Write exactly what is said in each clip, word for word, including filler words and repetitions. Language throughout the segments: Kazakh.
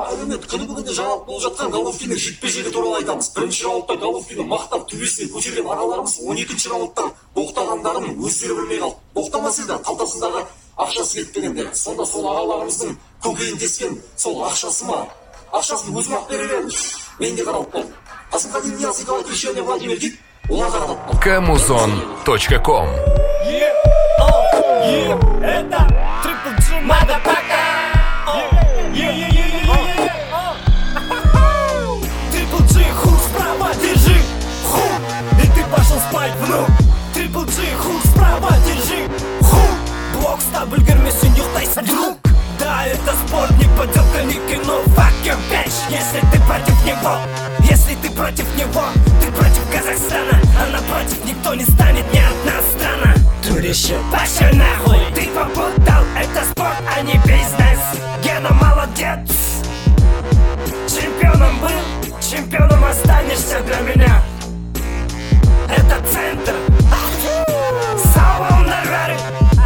әлеуметтік күні бүгінде жаңалық болып жатқан Головкиннің жекпе-жегі туралы айтамыз. Бірінші раундта Головкинді мақтап төбесіне көтерген ағаларымыз он екінші раундта боқтағандарын өздері білмей қалды. Боқтамаса да қалтасындағы ақшасы кетпегенде, сонда сол ағаларымыздың көкейін тескен сол ақшасы ма? Ақшасын өзім ақ бере беремін. Мен де қаралып қалдым. Қасымхан Ильясов, Крещение Владимир Гид, олар қаралып қалды. Камузон точка ком. Это Triple G, motherfucker. Triple G, хук справа, держи. Хук, и ты пошел спать, внук. Triple G, хук справа, держи. Хук, блок стабль, гермесин, юхтайся, друг. Да, это спорт, не поделка, не кино. Fuck your bitch, если ты против него. Если ты против него, ты против Казахстана. А напротив никто не станет, ни одна страна. Дурище, пошел нахуй. Ты попутал, это спорт, а не бизнес. Гена молодец. Чемпионом был, чемпионом останешься для меня. Это центр. Салон Нарвары.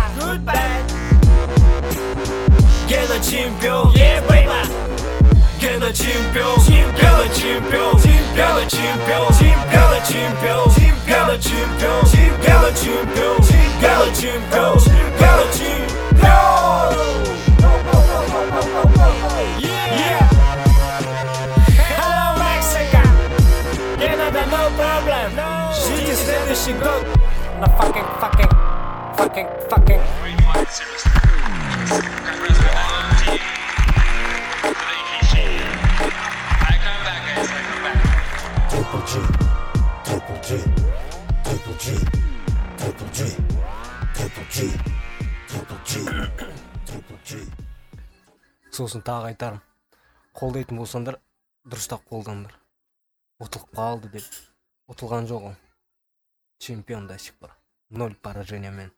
Гена чемпион. Гена чемпион. Гена чемпион. Гена чемпион. Гена чемпион. Гена чемпион. Гена чемпион. Гена чемпион. Гена чемпион. Yeah. Hello Mexico. Гена, да no problem. Ждите следующий год на fucking fucking fucking fucking. Triple G, Triple G, Triple G, Triple G, Triple G, Triple G, Triple G. Сосын тағы айтарым, қолдайтын болсаңдар, дұрыстап қолдаңдар. Ұтылып қалды деп, ұтылған жоқ ол. Чемпион до сих пор. Ноль поражениямен.